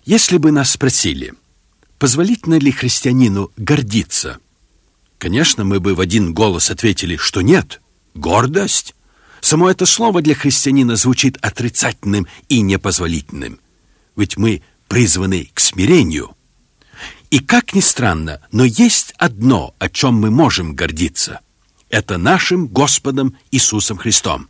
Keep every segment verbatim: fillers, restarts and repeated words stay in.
Если бы нас спросили, позволительно ли христианину гордиться, конечно, мы бы в один голос ответили, что нет. Гордость? Само это слово для христианина звучит отрицательным и непозволительным. Ведь мы призваны к смирению. И как ни странно, но есть одно, о чем мы можем гордиться. Это нашим Господом Иисусом Христом.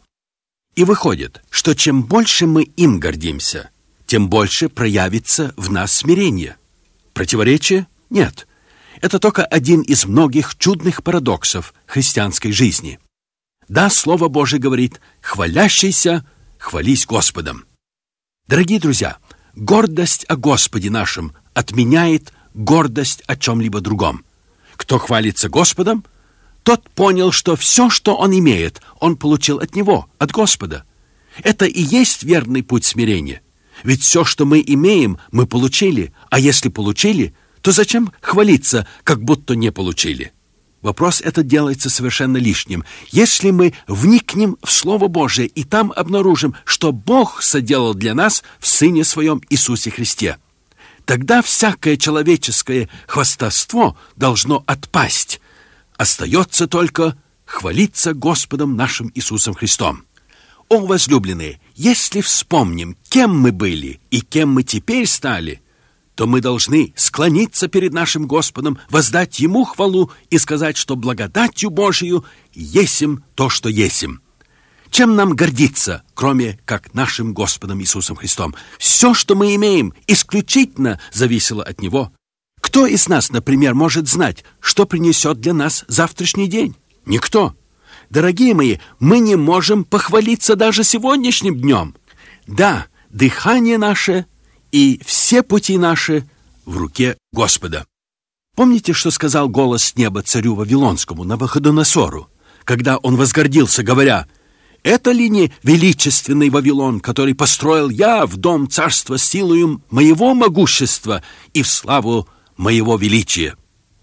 И выходит, что чем больше мы им гордимся, тем больше проявится в нас смирение. Противоречия? Нет. Это только один из многих чудных парадоксов христианской жизни. Да, Слово Божие говорит: «Хвалящийся, хвались Господом». Дорогие друзья, гордость о Господе нашем отменяет гордость о чем-либо другом. Кто хвалится Господом, тот понял, что все, что он имеет, он получил от Него, от Господа. Это и есть верный путь смирения. Ведь все, что мы имеем, мы получили, а если получили, то зачем хвалиться, как будто не получили? Вопрос этот делается совершенно лишним. Если мы вникнем в Слово Божие и там обнаружим, что Бог соделал для нас в Сыне Своем Иисусе Христе, тогда всякое человеческое хвастовство должно отпасть. Остается только хвалиться Господом нашим Иисусом Христом. О, возлюбленные, если вспомним, кем мы были и кем мы теперь стали, то мы должны склониться перед нашим Господом, воздать Ему хвалу и сказать, что благодатью Божию есим то, что есим. Чем нам гордиться, кроме как нашим Господом Иисусом Христом? Все, что мы имеем, исключительно зависело от Него. Кто из нас, например, может знать, что принесет для нас завтрашний день? Никто. Дорогие мои, мы не можем похвалиться даже сегодняшним днем. Да, дыхание наше и все пути наши в руке Господа. Помните, что сказал голос с неба царю Вавилонскому, Навуходоносору, когда он возгордился, говоря: «Это ли не величественный Вавилон, который построил я в дом царства силою моего могущества и в славу моего величия?»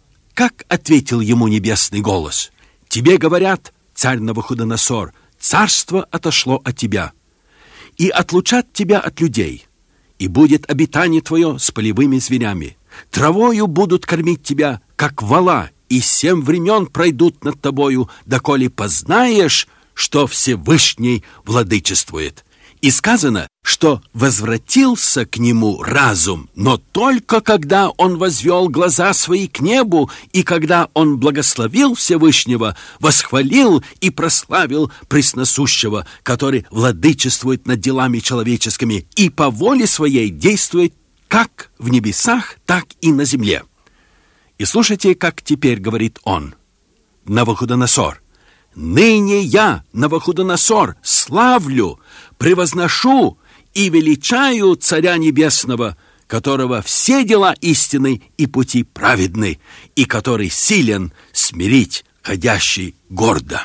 Как ответил ему небесный голос: «Тебе говорят, царь Навуходоносор, царство отошло от тебя, и отлучат тебя от людей, и будет обитание твое с полевыми зверями. Травою будут кормить тебя, как вола, и семь времен пройдут над тобою, доколе познаешь, что Всевышний владычествует». И сказано, что возвратился к нему разум, но только когда он возвел глаза свои к небу, и когда он благословил Всевышнего, восхвалил и прославил Пресносущего, который владычествует над делами человеческими и по воле своей действует как в небесах, так и на земле. И слушайте, как теперь говорит он, Навуходоносор: «Ныне я, Навуходоносор, славлю, превозношу и величаю Царя Небесного, которого все дела истинны и пути праведны, и который силен смирить ходящий гордо».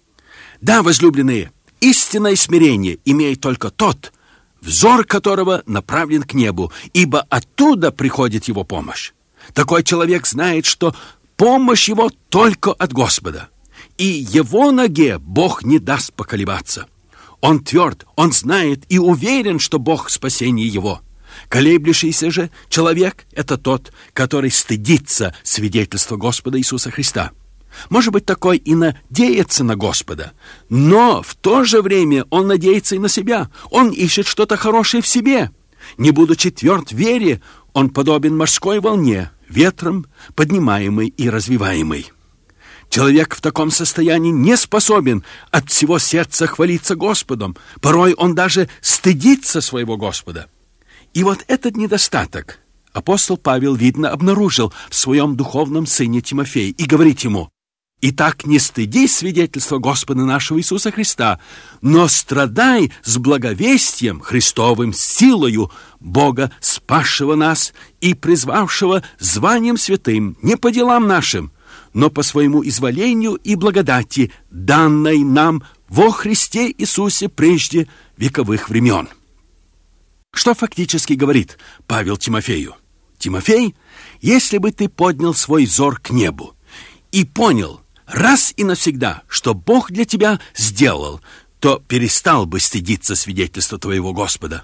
Да, возлюбленные, истинное смирение имеет только тот, взор которого направлен к небу, ибо оттуда приходит его помощь. Такой человек знает, что помощь его только от Господа, и его ноге Бог не даст поколебаться. Он тверд, он знает и уверен, что Бог спасение его. Колеблющийся же человек — это тот, который стыдится свидетельства Господа Иисуса Христа. Может быть, такой и надеется на Господа, но в то же время он надеется и на себя. Он ищет что-то хорошее в себе. Не будучи тверд в вере, он подобен морской волне, ветром поднимаемой и развиваемой. Человек в таком состоянии не способен от всего сердца хвалиться Господом. Порой он даже стыдится своего Господа. И вот этот недостаток апостол Павел, видно, обнаружил в своем духовном сыне Тимофее и говорит ему: «Итак, не стыдись свидетельства Господа нашего Иисуса Христа, но страдай с благовестием Христовым, силою Бога, спасшего нас и призвавшего званием святым, не по делам нашим, но по своему изволению и благодати, данной нам во Христе Иисусе прежде вековых времен». Что фактически говорит Павел Тимофею? Тимофей, если бы ты поднял свой взор к небу и понял раз и навсегда, что Бог для тебя сделал, то перестал бы стыдиться свидетельства твоего Господа.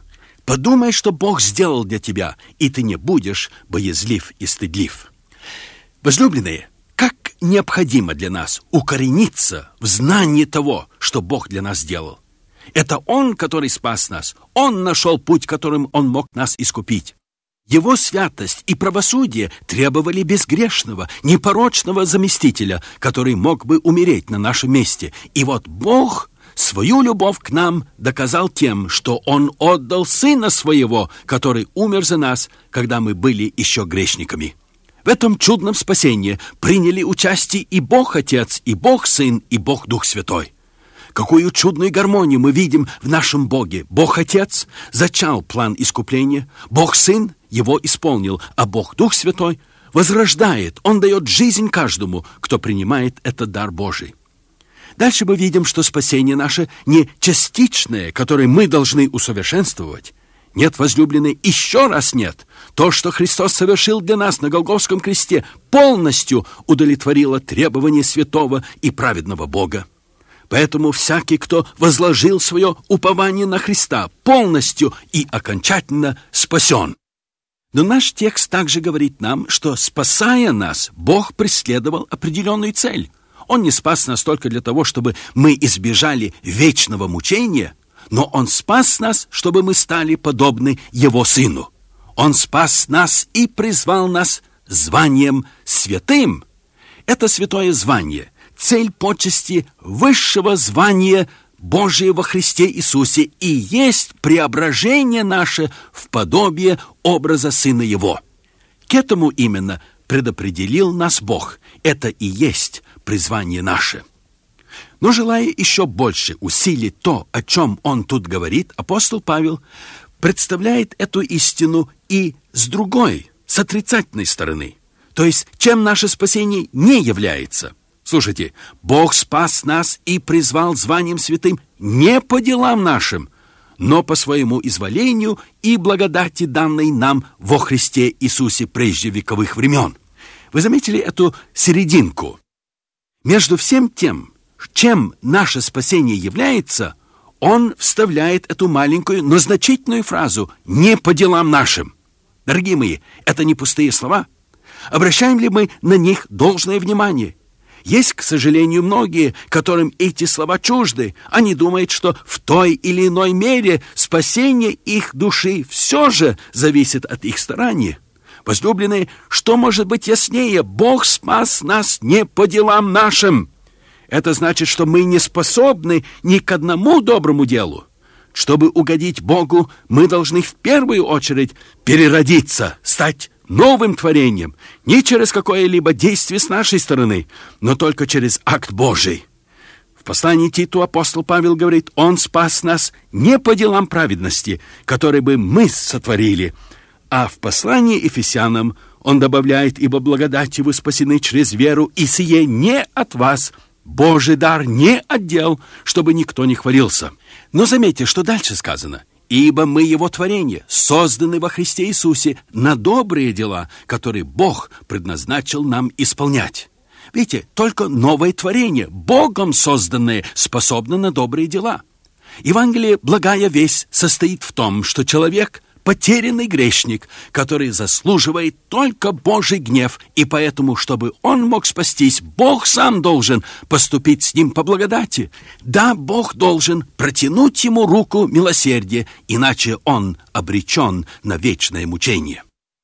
Подумай, что Бог сделал для тебя, и ты не будешь боязлив и стыдлив. Возлюбленные, как необходимо для нас укорениться в знании того, что Бог для нас сделал. Это Он, который спас нас. Он нашел путь, которым Он мог нас искупить. Его святость и правосудие требовали безгрешного, непорочного заместителя, который мог бы умереть на нашем месте. И вот Бог свою любовь к нам доказал тем, что Он отдал Сына Своего, который умер за нас, когда мы были еще грешниками. В этом чудном спасении приняли участие и Бог Отец, и Бог Сын, и Бог Дух Святой. Какую чудную гармонию мы видим в нашем Боге. Бог Отец зачал план искупления, Бог Сын его исполнил, а Бог Дух Святой возрождает. Он дает жизнь каждому, кто принимает этот дар Божий. Дальше мы видим, что спасение наше не частичное, которое мы должны усовершенствовать. Нет, возлюбленные, еще раз нет. То, что Христос совершил для нас на Голгофском кресте, полностью удовлетворило требования святого и праведного Бога. Поэтому всякий, кто возложил свое упование на Христа, полностью и окончательно спасен. Но наш текст также говорит нам, что, спасая нас, Бог преследовал определенную цель. Он не спас нас только для того, чтобы мы избежали вечного мучения, но Он спас нас, чтобы мы стали подобны Его Сыну. Он спас нас и призвал нас званием святым. Это святое звание — цель почести высшего звания Божия во Христе Иисусе и есть преображение наше в подобие образа Сына Его. К этому именно предопределил нас Бог. Это и есть призвание наше. Но, желая еще больше усилить то, о чем он тут говорит, апостол Павел представляет эту истину и с другой, с отрицательной стороны. То есть, чем наше спасение не является. Слушайте, Бог спас нас и призвал званием святым не по делам нашим, но по своему изволению и благодати, данной нам во Христе Иисусе прежде вековых времен. Вы заметили эту серединку? Между всем тем, чем наше спасение является, он вставляет эту маленькую, но значительную фразу «не по делам нашим». Дорогие мои, это не пустые слова. Обращаем ли мы на них должное внимание? Есть, к сожалению, многие, которым эти слова чужды. Они думают, что в той или иной мере спасение их души все же зависит от их старания. Возлюбленные, что может быть яснее? Бог спас нас не по делам нашим. Это значит, что мы не способны ни к одному доброму делу. Чтобы угодить Богу, мы должны в первую очередь переродиться, стать новым творением, не через какое-либо действие с нашей стороны, но только через акт Божий. В послании Титу апостол Павел говорит, он спас нас не по делам праведности, которые бы мы сотворили, а в послании Ефесянам он добавляет, ибо благодатью вы спасены через веру, и сие не от вас, Божий дар не отдел, чтобы никто не хвалился. Но заметьте, что дальше сказано. Ибо мы Его творение, созданы во Христе Иисусе на добрые дела, которые Бог предназначил нам исполнять. Видите, только новое творение, Богом созданное, способно на добрые дела. Евангелие «Благая весть» состоит в том, что человек – потерянный грешник, который заслуживает только Божий гнев, и поэтому, чтобы он мог спастись, Бог сам должен поступить с ним по благодати. Да, Бог должен протянуть ему руку милосердия, иначе он обречен на вечное мучение.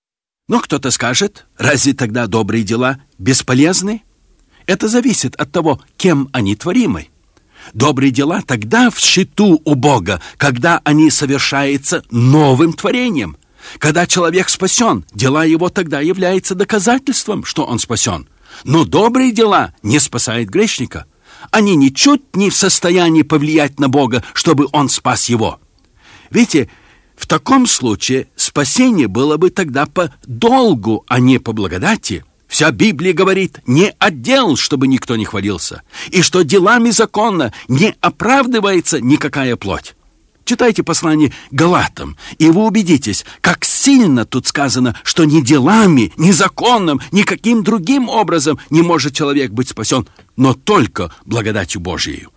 Но кто-то скажет, разве тогда добрые дела бесполезны? Это зависит от того, кем они творимы. Добрые дела тогда в счету у Бога, когда они совершаются новым творением. Когда человек спасен, дела его тогда являются доказательством, что он спасен. Но добрые дела не спасают грешника. Они ничуть не в состоянии повлиять на Бога, чтобы он спас его. Видите, в таком случае спасение было бы тогда по долгу, а не по благодати. Вся Библия говорит, не отдел, чтобы никто не хвалился, и что делами закона не оправдывается никакая плоть. Читайте послание Галатам, и вы убедитесь, как сильно тут сказано, что ни делами, ни законом, никаким другим образом не может человек быть спасен, но только благодатью Божией.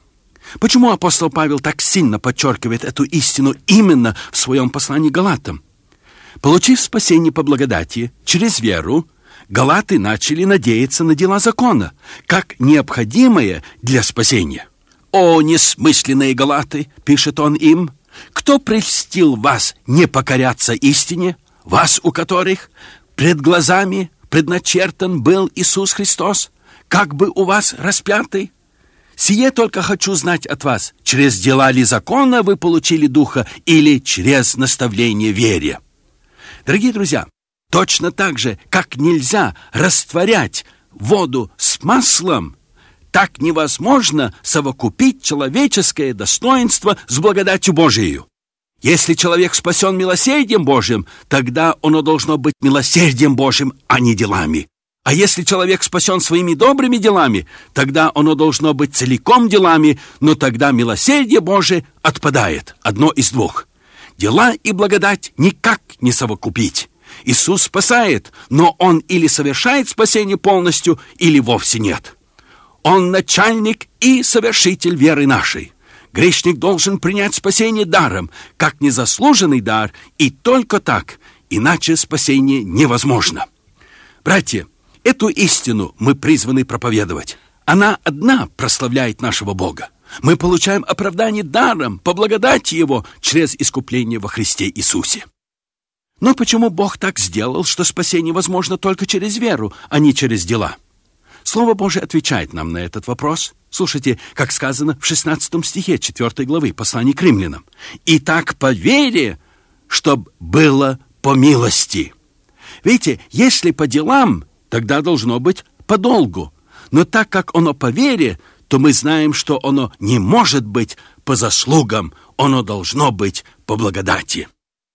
Почему апостол Павел так сильно подчеркивает эту истину именно в своем послании к Галатам? Получив спасение по благодати через веру, галаты начали надеяться на дела закона, как необходимое для спасения. «О, несмысленные галаты!» — пишет он им. «Кто прельстил вас не покоряться истине, вас, у которых пред глазами предначертан был Иисус Христос, как бы у вас распятый? Сие только хочу знать от вас, через дела ли закона вы получили Духа или через наставление вере?» Дорогие друзья, точно так же, как нельзя растворять воду с маслом, так невозможно совокупить человеческое достоинство с благодатью Божией. Если человек спасен милосердием Божьим, тогда оно должно быть милосердием Божьим, а не делами. А если человек спасен своими добрыми делами, тогда оно должно быть целиком делами, но тогда милосердие Божие отпадает. Одно из двух. Дела и благодать никак не совокупить. Иисус спасает, но Он или совершает спасение полностью, или вовсе нет. Он начальник и совершитель веры нашей. Грешник должен принять спасение даром, как незаслуженный дар, и только так, иначе спасение невозможно. Братья, эту истину мы призваны проповедовать. Она одна прославляет нашего Бога. Мы получаем оправдание даром, по благодати Его, через искупление во Христе Иисусе. Но почему Бог так сделал, что спасение возможно только через веру, а не через дела? Слово Божие отвечает нам на этот вопрос. Слушайте, как сказано в шестнадцатом стихе четвёртой главы послания к римлянам. «Итак, по вере, чтоб было по милости». Видите, если по делам, тогда должно быть по долгу. Но так как оно по вере, то мы знаем, что оно не может быть по заслугам, оно должно быть по благодати.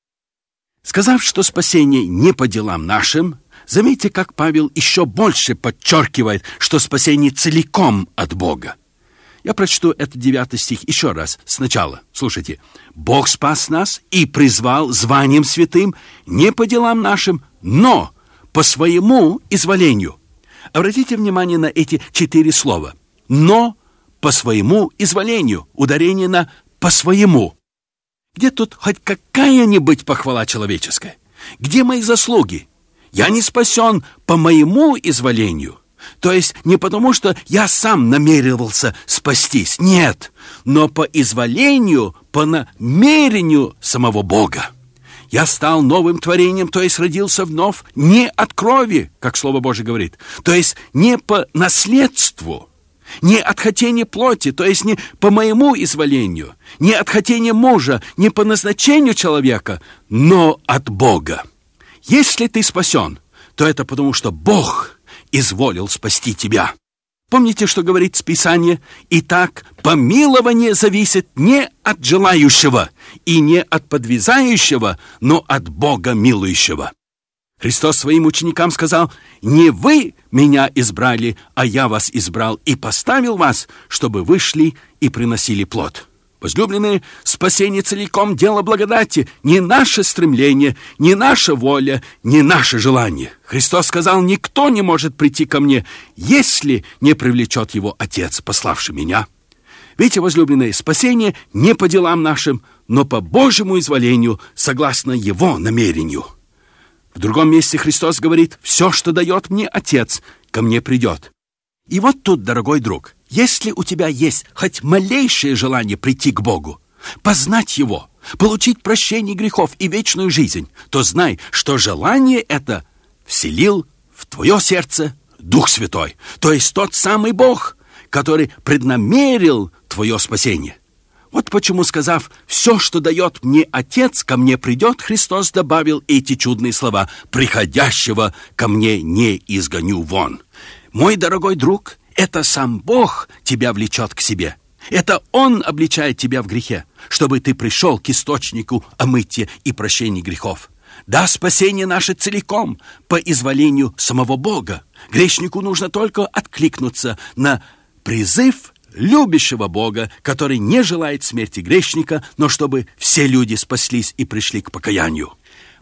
Сказав, что спасение не по делам нашим, заметьте, как Павел еще больше подчеркивает, что спасение целиком от Бога. Я прочту этот девятый стих еще раз, сначала. Слушайте. «Бог спас нас и призвал званием святым не по делам нашим, но по своему изволению». Обратите внимание на эти четыре слова. «Но по своему изволению». Ударение на «по своему». Где тут хоть какая-нибудь похвала человеческая? Где мои заслуги? Я не спасен по моему изволению. То есть не потому, что я сам намеревался спастись. Нет, но по изволению, по намерению самого Бога. Я стал новым творением, то есть родился вновь не от крови, как Слово Божие говорит, то есть не по наследству, не от хотения плоти, то есть не по моему изволению, не от хотения мужа, не по назначению человека, но от Бога. Если ты спасен, то это потому, что Бог изволил спасти тебя. Помните, что говорит Писание? «Итак, помилование зависит не от желающего и не от подвязающего, но от Бога милующего». Христос своим ученикам сказал: «Не вы меня избрали, а я вас избрал и поставил вас, чтобы вы шли и приносили плод». Возлюбленные, спасение целиком дело благодати, не наше стремление, не наша воля, не наше желание. Христос сказал: «Никто не может прийти ко мне, если не привлечет его Отец, пославший меня». Видите, возлюбленные, спасение не по делам нашим, но по Божьему изволению, согласно Его намерению. В другом месте Христос говорит: «Все, что дает мне Отец, ко мне придет». И вот тут, дорогой друг, если у тебя есть хоть малейшее желание прийти к Богу, познать Его, получить прощение грехов и вечную жизнь, то знай, что желание это вселил в твое сердце Дух Святой, то есть тот самый Бог, который преднамерил твое спасение. Вот почему, сказав: «Все, что дает мне Отец, ко мне придет», Христос добавил эти чудные слова: «Приходящего ко мне не изгоню вон». Мой дорогой друг, это сам Бог тебя влечет к себе. Это Он обличает тебя в грехе, чтобы ты пришел к источнику омытия и прощения грехов. Да, спасение наше целиком по изволению самого Бога. Грешнику нужно только откликнуться на призыв любящего Бога, который не желает смерти грешника, но чтобы все люди спаслись и пришли к покаянию.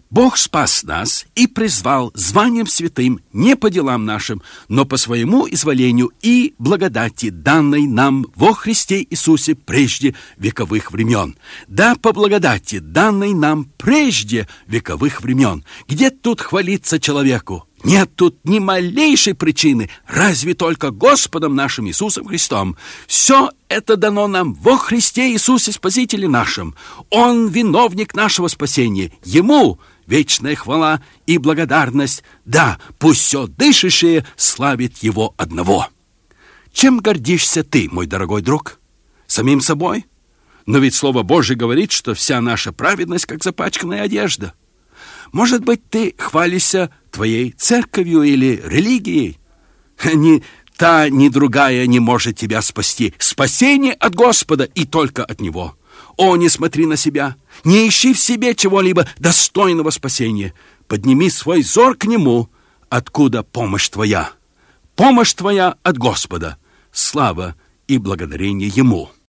Бог спас нас и призвал званием святым не по делам нашим, но по своему изволению и благодати, данной нам во Христе Иисусе прежде вековых времен. Да, по благодати, данной нам прежде вековых времен. Где тут хвалиться человеку? Нет тут ни малейшей причины, разве только Господом нашим Иисусом Христом. Все это дано нам во Христе Иисусе Спасителе нашем. Он виновник нашего спасения. Ему вечная хвала и благодарность. Да, пусть все дышащее славит Его одного. Чем гордишься ты, мой дорогой друг? Самим собой? Но ведь Слово Божие говорит, что вся наша праведность, как запачканная одежда. Может быть, ты хвалишься твоей церковью или религией? Ни та, ни другая не может тебя спасти. Спасение от Господа и только от Него. О, не смотри на себя, не ищи в себе чего-либо достойного спасения. Подними свой взор к Нему, откуда помощь твоя. Помощь твоя от Господа. Слава и благодарение Ему.